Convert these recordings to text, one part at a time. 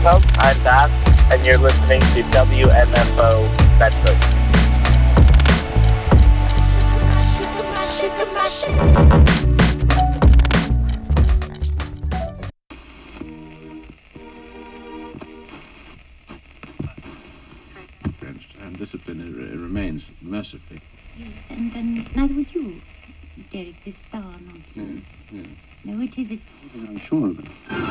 Mexico. I'm Bass, and you're listening to WMFO Bedford. And discipline remains mercifully. Yes, and neither would you, Derek, this star nonsense. Yeah. No, it isn't. I'm sure of it.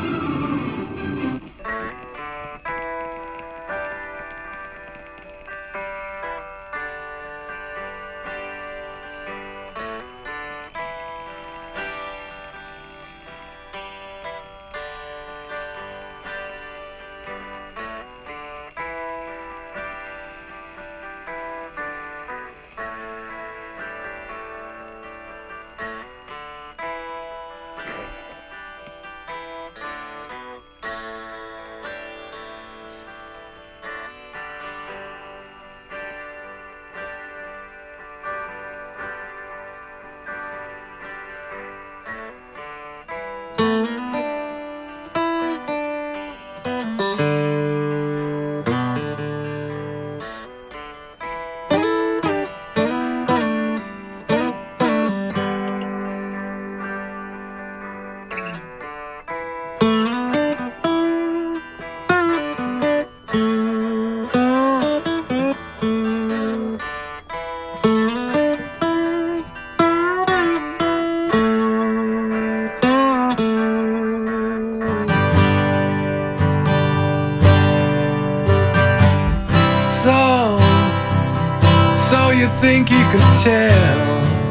Think you can tell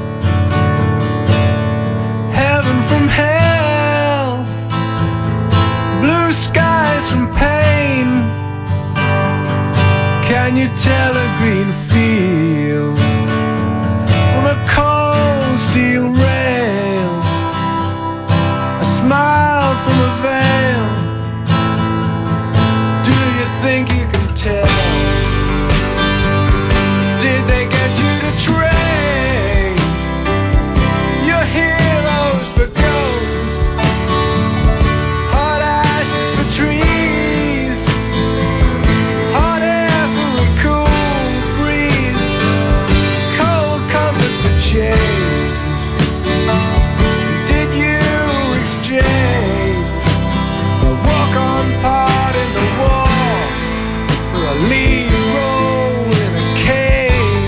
heaven from hell, blue skies from pain? Can you tell a green field from a cold steel rail, a smile from a veil? Do you think you can tell? Did they get you to train your heroes for ghosts, hot ashes for trees, hot air for a cool breeze, cold comfort for change? Did you exchange a walk-on part in the war for a lead role in a cage?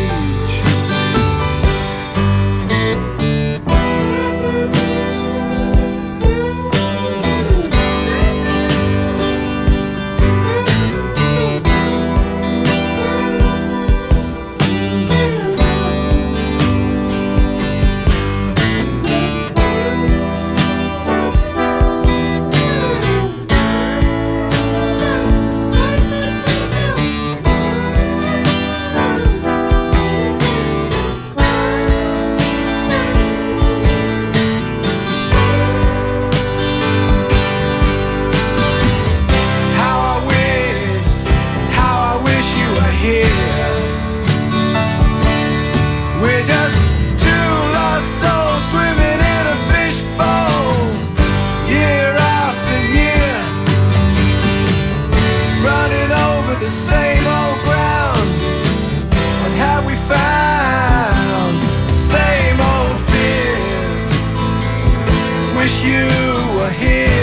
Wish you were here.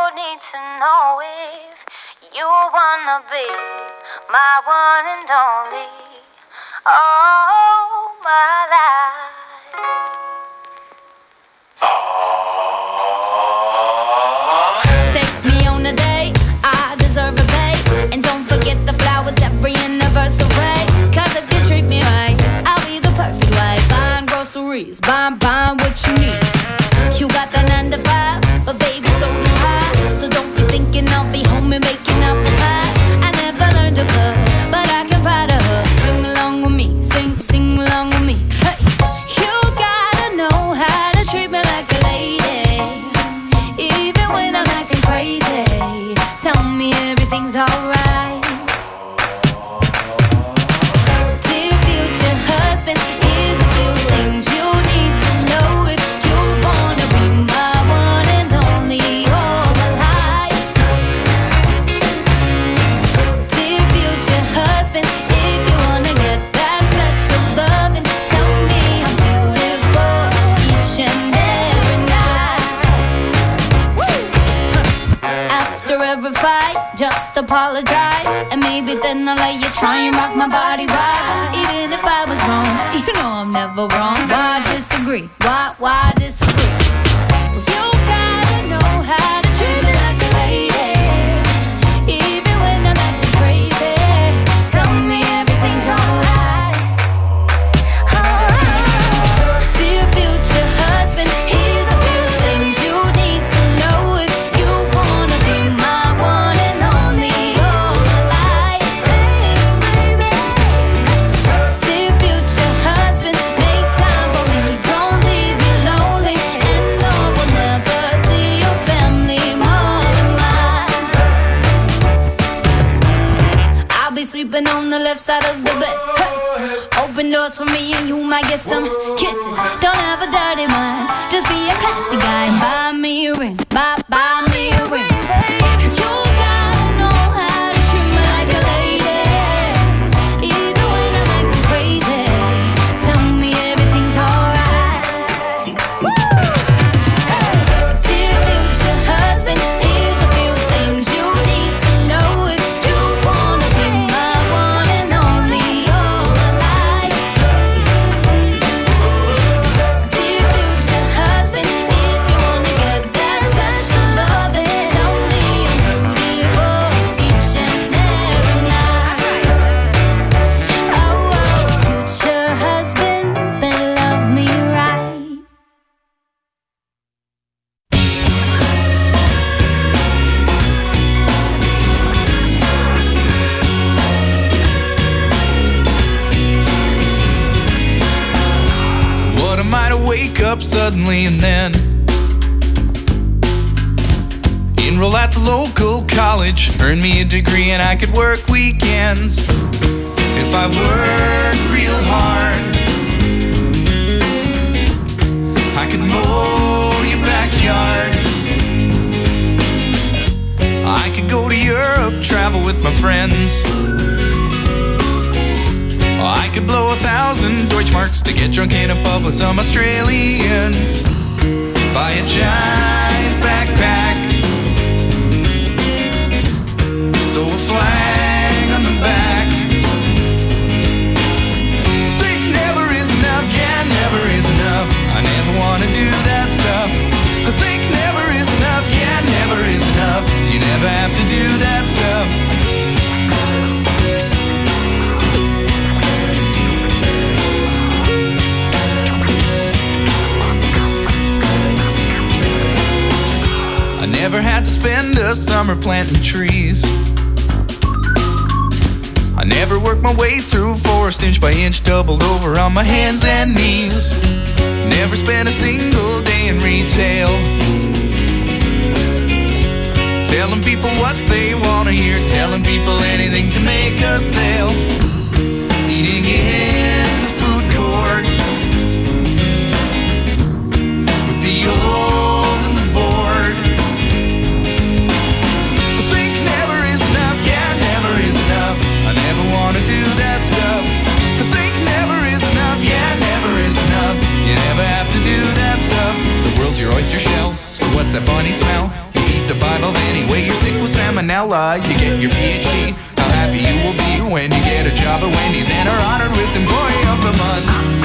need to know if you wanna be my one and only all my life. Take me on a date, I deserve a bait. And don't forget the flowers every anniversary. Cause if you treat me right, I'll be the perfect wife. Buying groceries, buying what you need. You got that 9 to 5, but baby so do I. So don't be thinking I'll be home and making up the pies. I never learned to cook, but I can pride of her. Sing along with me, sing along with me. Hey, you gotta know how to treat me like a lady, even when I'm acting crazy. Tell me everything's alright. Dear future husband, here's a few things you need to know if you wanna be my one and only all my life. Dear future husband, if you wanna get that special loving, tell me I'm beautiful each and every night. After every fight, just apologize, and maybe then I'll let you try and rock my body right. Even if I was wrong, you know I'm never wrong. Why disagree? Why disagree? Well, you gotta know how to treat me like a lady, even when I'm acting crazy. Tell me everything's alright. Dear future husband, here's a few things you need to know if you wanna be my one and only all my life. Dear future husband, make time for me, don't leave me lonely, and no, we'll never see your family more than mine. I'll be sleeping on the left side of the bed. Hey. Open doors for me and you might get some kisses. Don't have a dirty mind, just be a classy guy and buy me a ring, buy me a ring. You gotta know how to treat me like a lady, even when I'm acting crazy. Tell me everything's alright. Dear future husband, here's a few things you need to know if you wanna be my one and only all my life. Dear future husband, if you wanna get that special loving, tell me I'm beautiful each and every night. Oh, future husband, better love me right. What am I to wake up suddenly and then enroll at the local college, earn me a degree, and I could work weekends if I worked real hard. I could mow your backyard. I could go to Europe, travel with my friends. I could blow 1,000 Deutschmarks to get drunk in a pub with some Australians. Buy a giant backpack, sew a flag on the back. Think never is enough, yeah, never is enough. I never wanna do that stuff. I think never is enough, yeah, never is enough. You never have to do that stuff. I never had to spend a summer planting trees. I never worked my way through forest inch by inch, doubled over on my hands and knees. Never spent a single day in retail, telling people what they wanna hear, telling people anything to make a sale. Eating in the food court with the old and the bored. I think never is enough, yeah, never is enough. I never wanna do that stuff. I think never is enough, yeah, never is enough. You never have to do that stuff. The world's your oyster shell, so what's that funny smell? You eat the Bible, then vanilla. You get your PhD. How happy you will be when you get a job at Wendy's and are honored with Employee of the Month.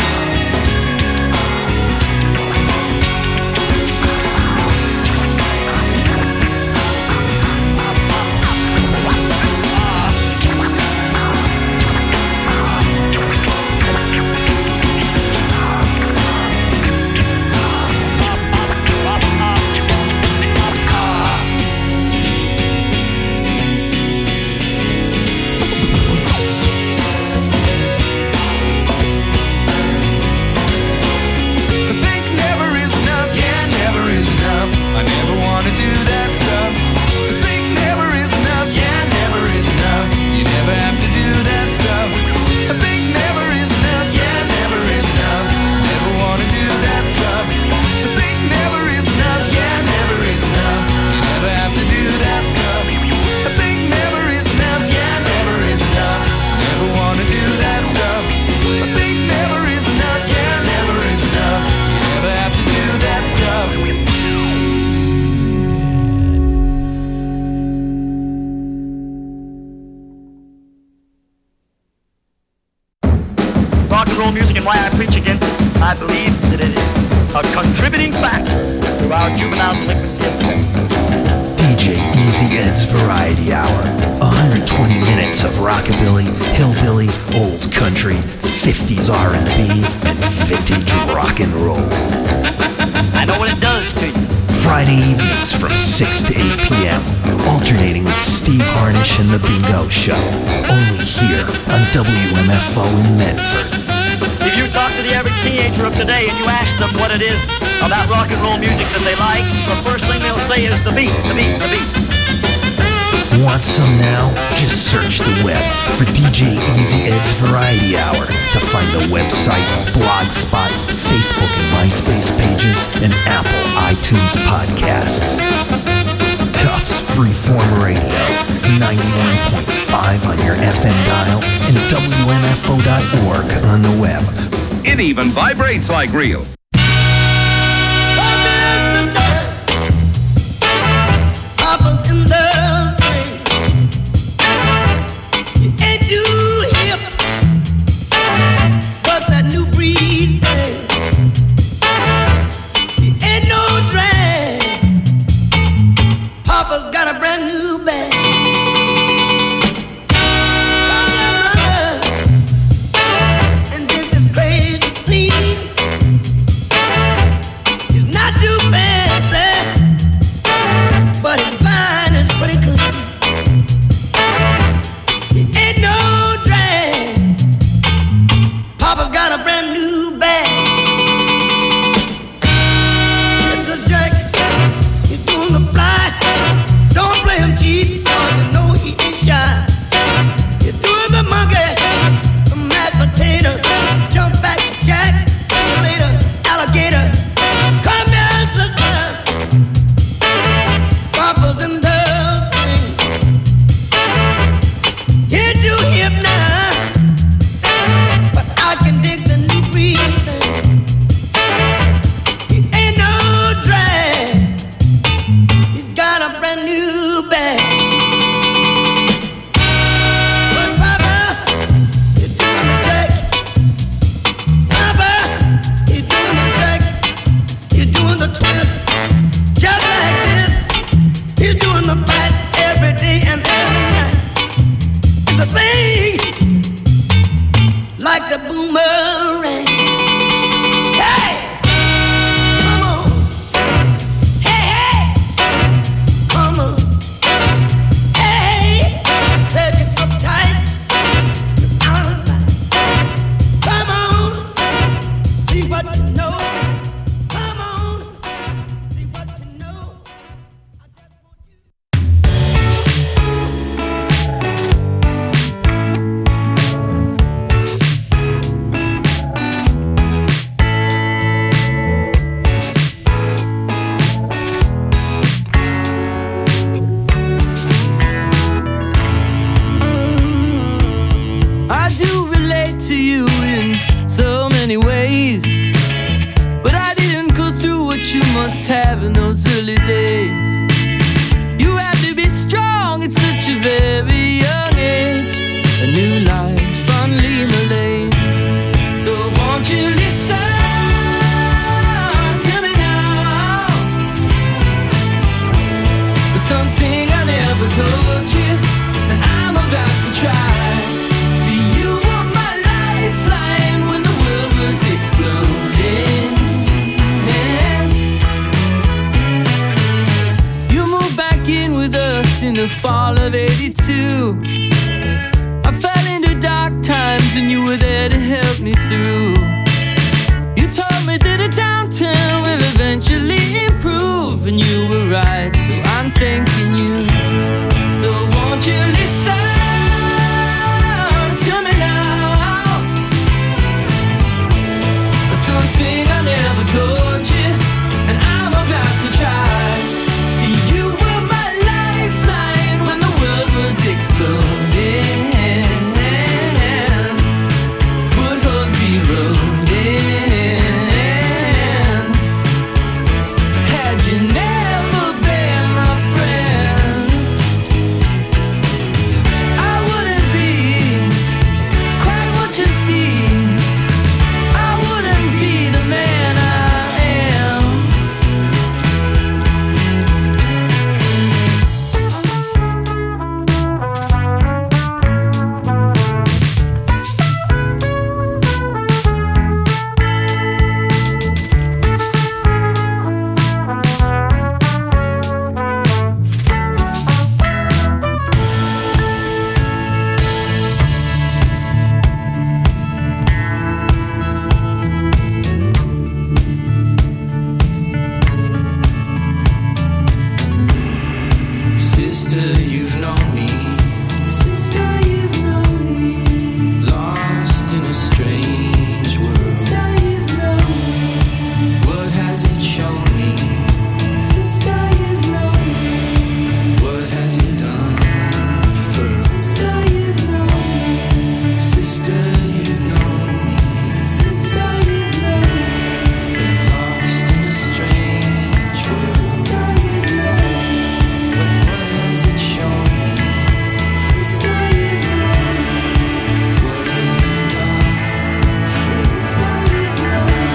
Rock and roll music and why I preach against it, I believe that it is a contributing factor to our juvenile delinquency. DJ Easy Ed's Variety Hour. 120 minutes of rockabilly, hillbilly, old country, 50s R&B, and vintage rock and roll. I know what it does to you. Friday evenings from 6 to 8 p.m. Alternating with Steve Harnish and The Bingo Show. Only here on WMFO in Medford. If you talk to the average teenager of today and you ask them what it is about rock and roll music that they like, the first thing they'll say is the beat, the beat, the beat. Want some now? Just search the web for DJ Easy Ed's Variety Hour to find the website, Blogspot, Facebook and MySpace pages, and Apple iTunes podcasts. Tufts Freeform Radio, 91.5 on your FM dial and WMFO.org on the web. It even vibrates like real. the fall of '82. I fell into dark times and you were there to help me through. You told me that a downturn will eventually improve, and you were right, so I'm thanking you. So won't you listen to me now? Something I never told you, and I'm about to try. See, you were my lifeline when the world was exploding. Footholds eroding. Had you never been my friend, I wouldn't be quite what you see. I wouldn't be the man I am. Sister, you've known me. Sister, you've known me. Lost in a strange world. Sister, you've known me. What has it shown me? Sister, you've known me. What has it done for? Sister, you've known me. Sister, you've known me. Sister, you've known me. Been lost in a strange world. Sister, you've known me. What has it shown me? Sister, you've known me. What has it done for? Sister, you've known me.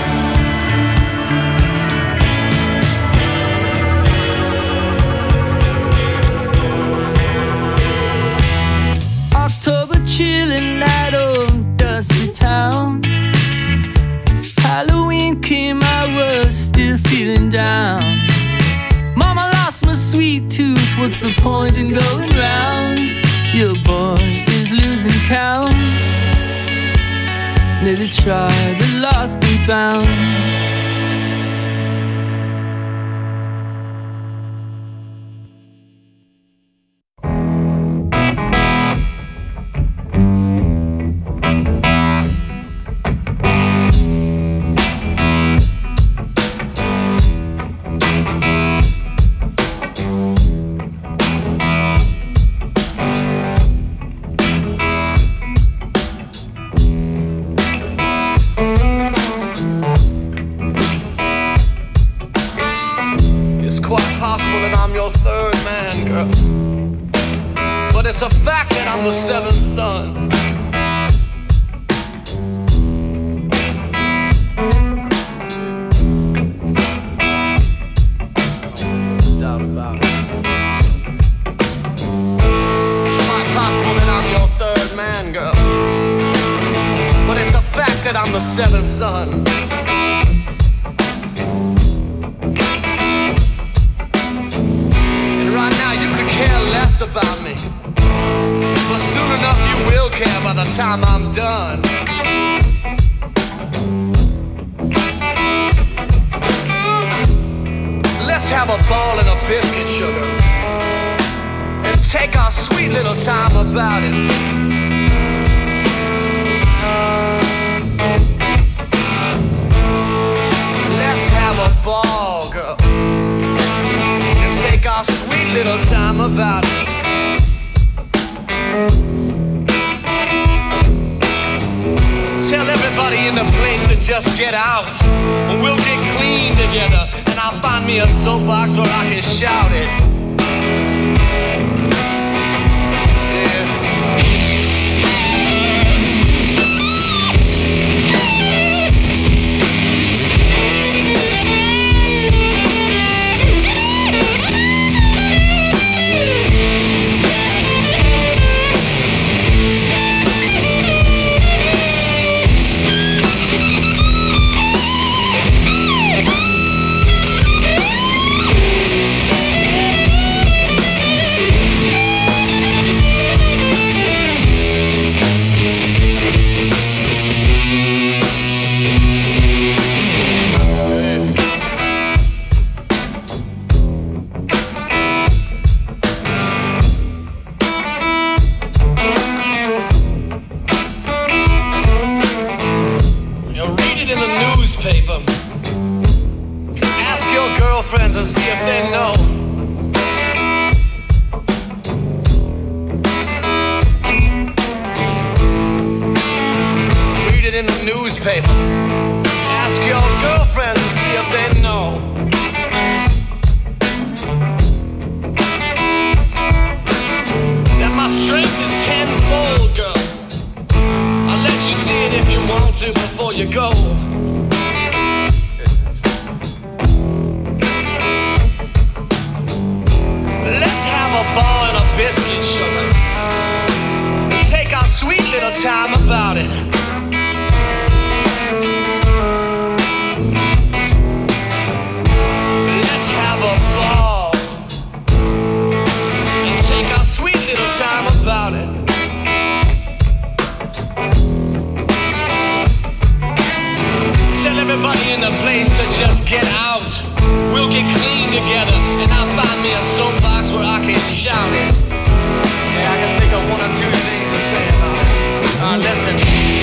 October chilling night, oh dusty town. Halloween came, I was still feeling down. Mama lost my sweet tooth, what's the point in going round? Your boy is losing count. Maybe try the lost and found. It's quite possible that I'm your third man, girl. But it's a fact that I'm the seventh son. There's no doubt about it. It's quite possible that I'm your third man, girl. But it's a fact that I'm the seventh son. Care less about me, but soon enough you will care by the time I'm done. Let's have a ball and a biscuit, sugar, and take our sweet little time about it. Let's have a ball, girl, take our sweet little time about it. Tell everybody in the place to just get out, and we'll get clean together, and I'll find me a soapbox where I can shout it. newspaper. Ask your girlfriends and see if they know. Read it in the newspaper. Ask your girlfriends and see if they know. That my strength is tenfold, girl. I'll let you see it if you want to before you go. Let's have a ball and a biscuit, sugar. Take our sweet little time about it. Let's have a ball and take our sweet little time about it. Tell everybody in the place to just get out. We'll get clean together, and I'll find me a soapbox where I can shout it. Yeah, I can think of one or two things to say about it. Listen.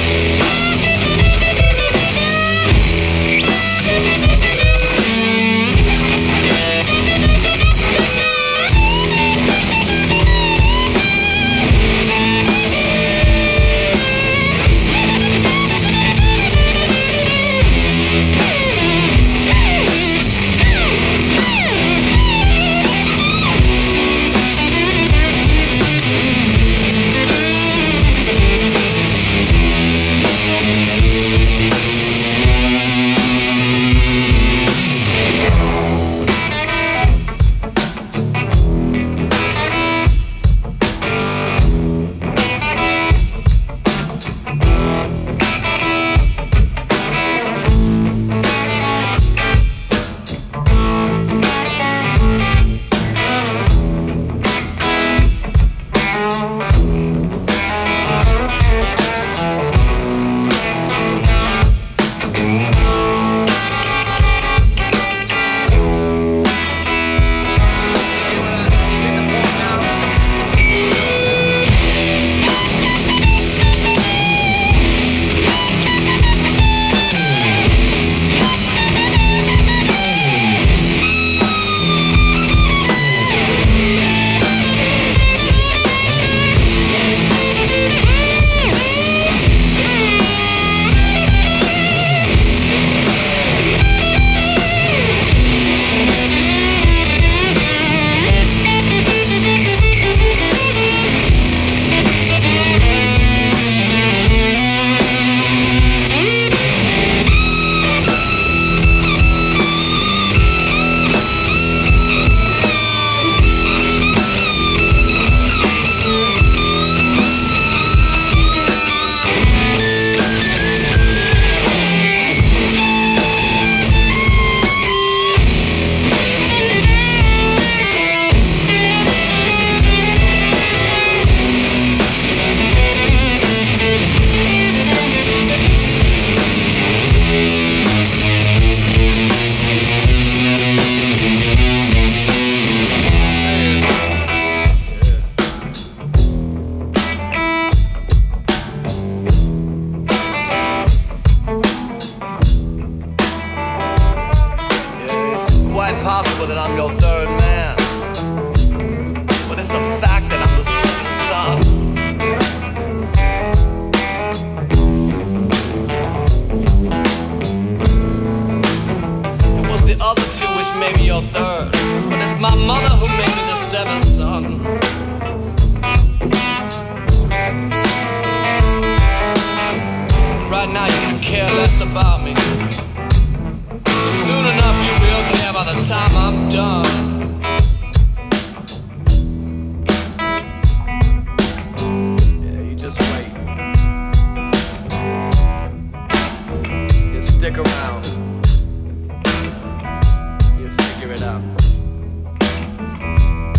Possible that I'm your third man, but it's a fact that I'm the seventh son. It was the other two which made me your third, but it's my mother who made me the seventh son. Right now you can care less about me. Soon enough you will care by the time I'm done. Yeah, you just wait. You stick around. You figure it out.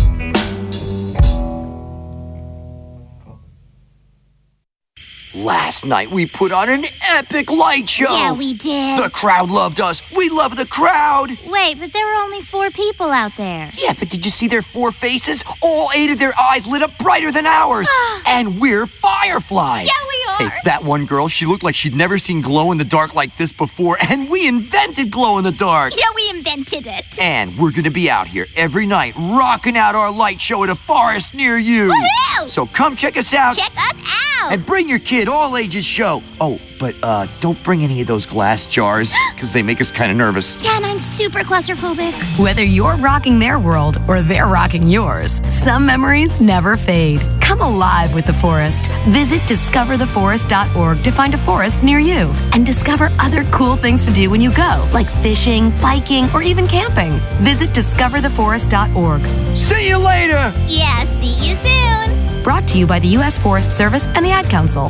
Last Last night we put on an epic light show. Yeah, we did. The crowd loved us. We love the crowd. Wait, but there were only 4 people out there. Yeah, but did you see their 4 faces? All 8 of their eyes lit up brighter than ours. And we're fireflies. Yeah, we are. Hey, that one girl, she looked like she'd never seen glow in the dark like this before, and we invented glow in the dark. Yeah, we invented it. And we're gonna be out here every night rocking out our light show at a forest near you. Woohoo! So come check us out. Check us out. And bring your kid, all ages show. Oh, but don't bring any of those glass jars, because they make us kind of nervous. Yeah, and I'm super claustrophobic. Whether you're rocking their world or they're rocking yours, some memories never fade. Come alive with the forest. Visit discovertheforest.org to find a forest near you and discover other cool things to do when you go, like fishing, biking, or even camping. Visit discovertheforest.org. See you later! Yeah, see you soon. Brought to you by the U.S. Forest Service and the Ad Council.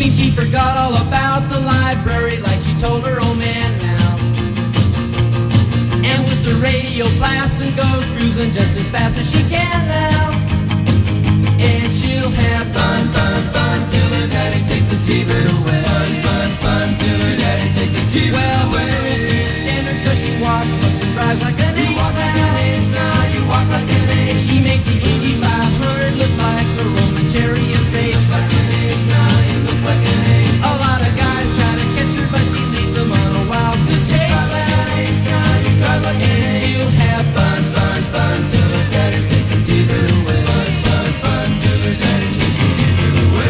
Seems she forgot all about the library like she told her old man now. And with the radio blasting goes cruising just as fast as she can now. And she'll have fun, fun, fun till her daddy takes a T-bird away. Fun, fun, fun till her daddy takes a T-bird away. Well, the girls can't stand her 'cause she walks, looks and drives like an ace. You walk like an ace now, you walk like an ace. She makes the Indy 500 look like a Roman chariot race. Like an ace now, you look like an ace. A lot of guys try to catch her, but she leads them on a wild goose chase. You drive like an ace now, you drive like an ace. And she'll have fun, fun, fun till her daddy takes a T-bird away. Fun, fun, fun till her daddy takes a T-bird away.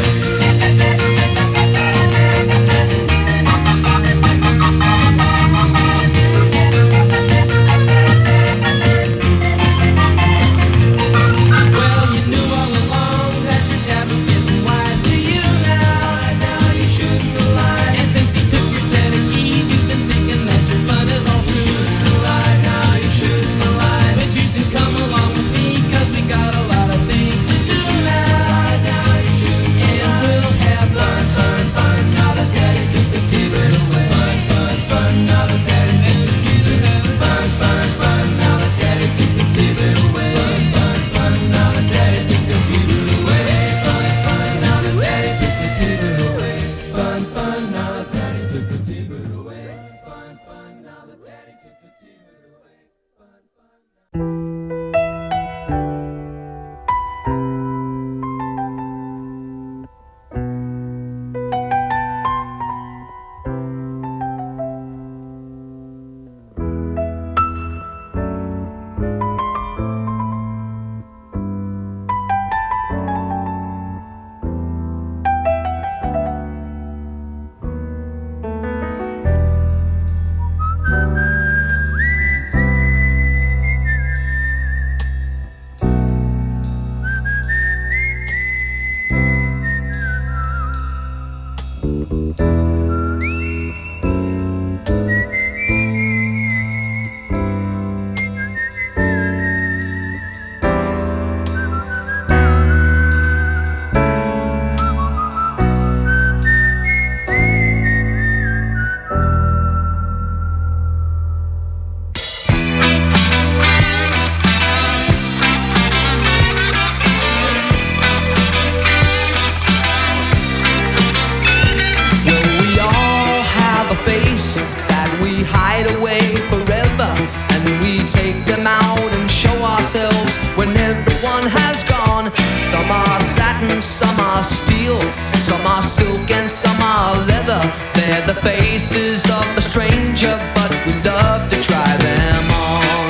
Some are steel, some are silk and some are leather. They're the faces of the stranger, but we love to try them on.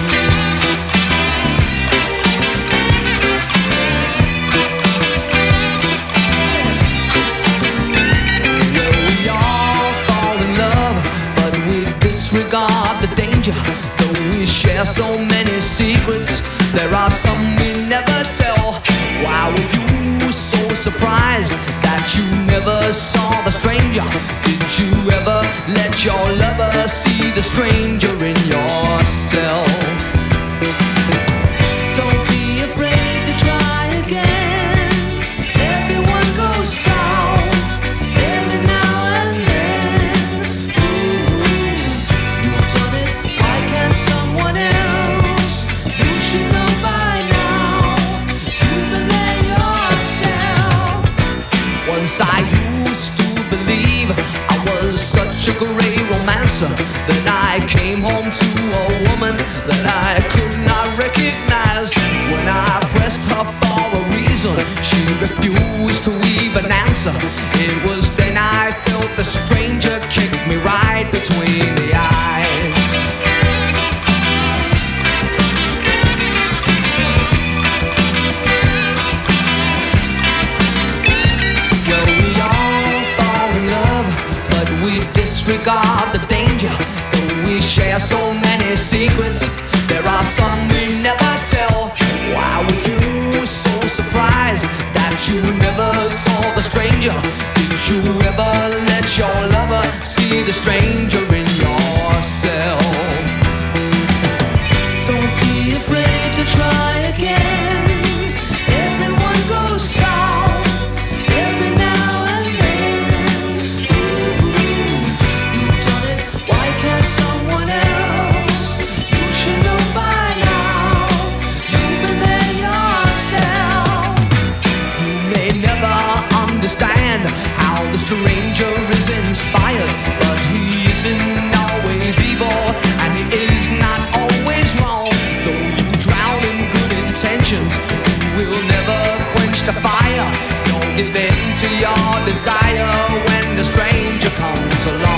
Well, we all fall in love, but we disregard the danger. Though we share so many secrets, there are some we never tell. Why were you so surprised that you never saw the stranger? Did you ever let your lover see the stranger in yourself? Don't be afraid to try again. Everyone goes south every now and then. You've done it, why can't someone else? You should know by now. Once I used to believe I was such a great romancer that I came home to a woman that I could not recognize. When I pressed her for a reason, she refused to even answer. It was then I felt the stranger kick me right between the eyes. Disregard the danger, though we share so many secrets. There are some we never tell. Why were you so surprised that you never saw the stranger? Did you ever let your lover see the stranger in yourself? Don't be afraid to try again. Everyone goes south every now and then. and how the stranger is inspired. But he isn't always evil, and he is not always wrong. Though you drown in good intentions, you will never quench the fire. Don't give in to your desire when the stranger comes along.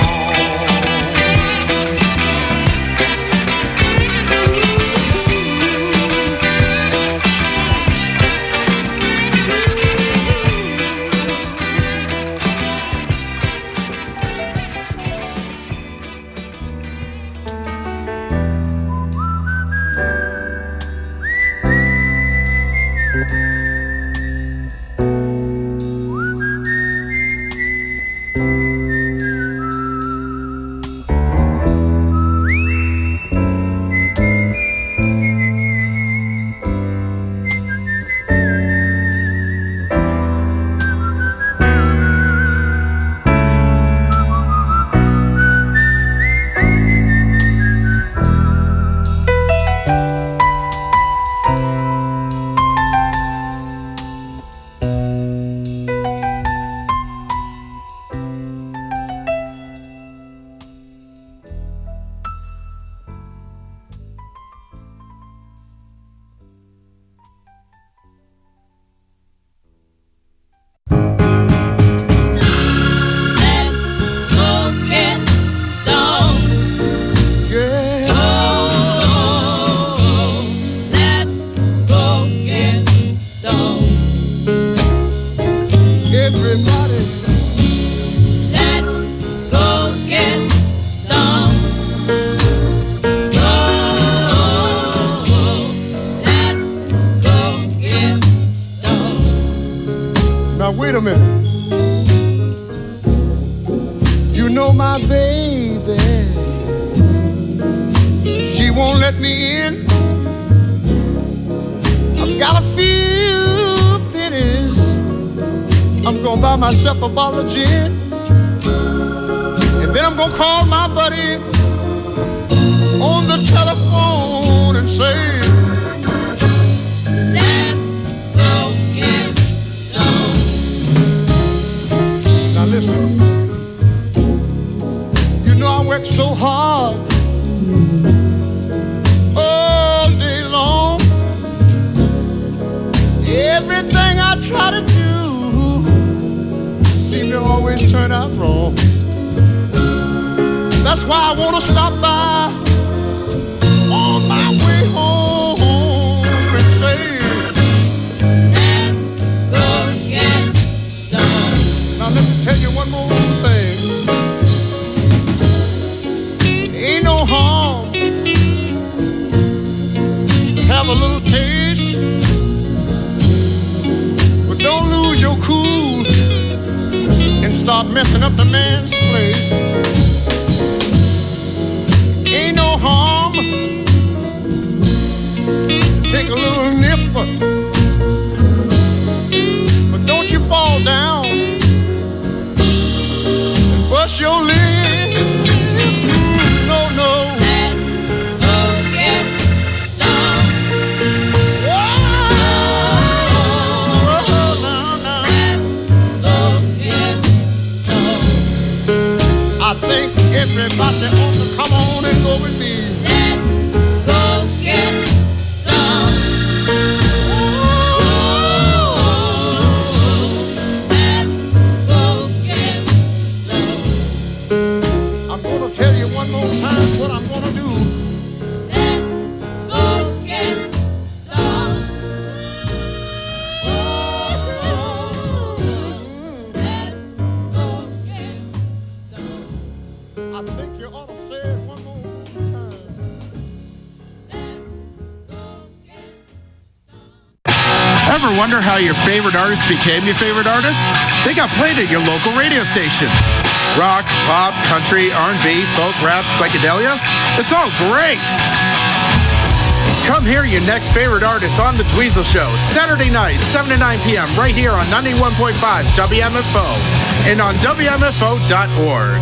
Wait a minute. You know my baby, she won't let me in. I've got a few pennies, I'm gonna buy myself a bottle of gin, and then I'm gonna call my buddy on the telephone and say, listen, you know I work so hard all day long. Everything I try to do seems to always turn out wrong. That's why I want to stop by on my way home and say, let's go get stoned. Now let me tell you one more thing. Ain't no harm to have a little taste, but don't lose your cool and start messing up the man's place. Ain't no harm to take a little nip, but don't you fall down and bust your lip. No, no. Let's go get stoned. I think everybody ought to come on and go with me. Let's go get stoned. Let's go get stoned. I'm gonna tell you one more time what I'm gonna do. Let's go get stoned. I think you ought to say it one more time. Ever wonder how your favorite artist became your favorite artist? They got played at your local radio station. Rock, pop, country, R&B, folk, rap, psychedelia. It's all great. Come hear your next favorite artist on The Dweezil Show, Saturday night, 7 to 9 p.m. right here on 91.5 WMFO and on WMFO.org.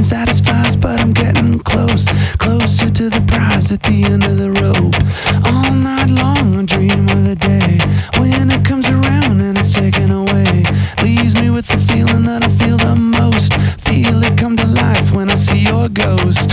satisfies, but I'm getting close, closer to the prize at the end of the rope. All night long I dream of the day when it comes around and it's taken away. Leaves me with the feeling that I feel the most. Feel it come to life when I see your ghost.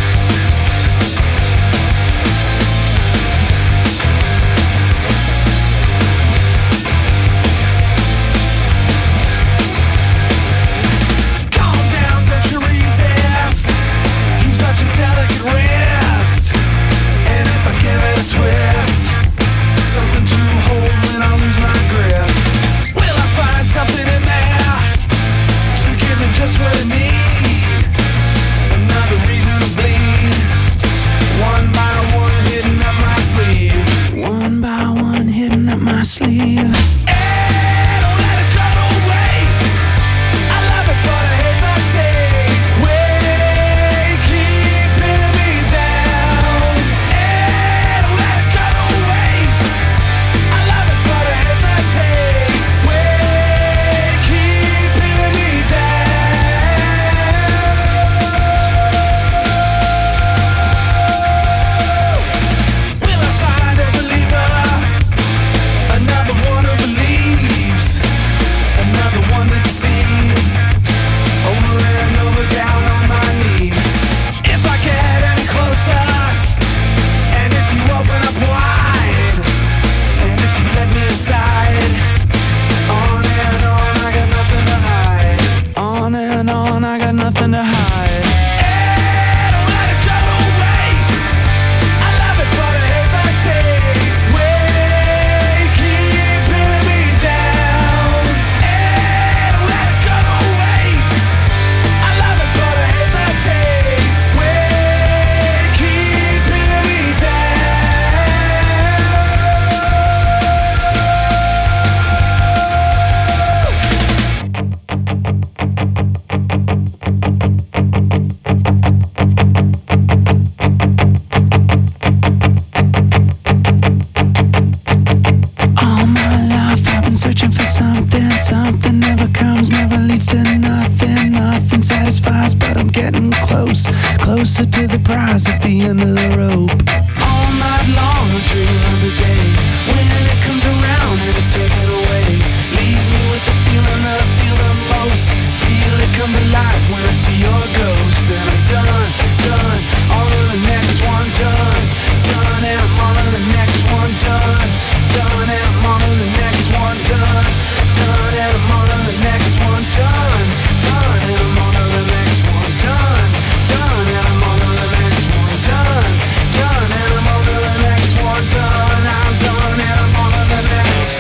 Twist, something to hold when I lose my grip. Will I find something in there to give me just what I need? Another reason to bleed. One by one hitting up my sleeve. One by one hitting up my sleeve. Hey, don't let it go to waste. I love it, but I hate the taste. Way keeping me down. Nothing to hide. Hey, don't let it go to waste. I love it, but I hate the taste. Way keeping me down. Hey, don't let it go to waste. I love it, but I hate the taste. Way keeping me searching for something, something never comes, never leads to nothing, nothing satisfies, but I'm getting close, closer to the prize at the end of the rope. All night long I dream of the day when it comes around and it's taken away. Leaves me with the feeling that I feel the most. Feel it come to life when I see your ghost. Then I'm done, done, all of the next one done, done, and I'm on to the next one done, done, and I'm on to the next one done, done, and I'm on to the next one done, done, and I'm on to the next one done, done, and I'm on to the next one done, done, and I'm on to the next one done, I'm done, and I'm on to the next.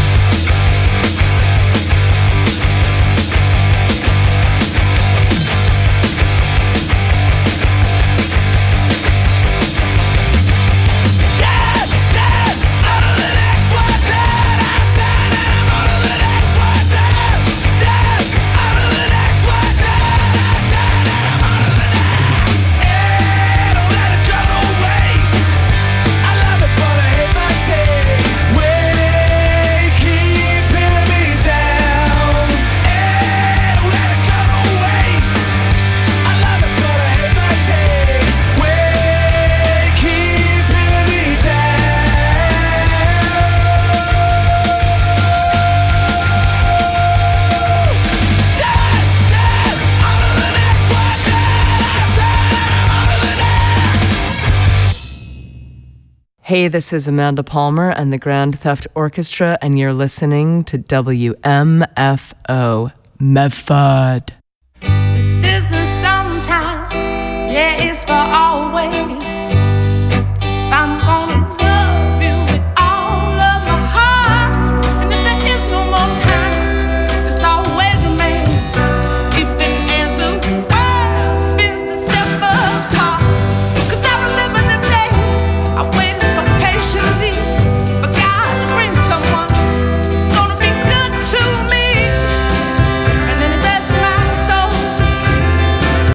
Hey, this is Amanda Palmer and the Grand Theft Orchestra, and you're listening to WMFO Medford.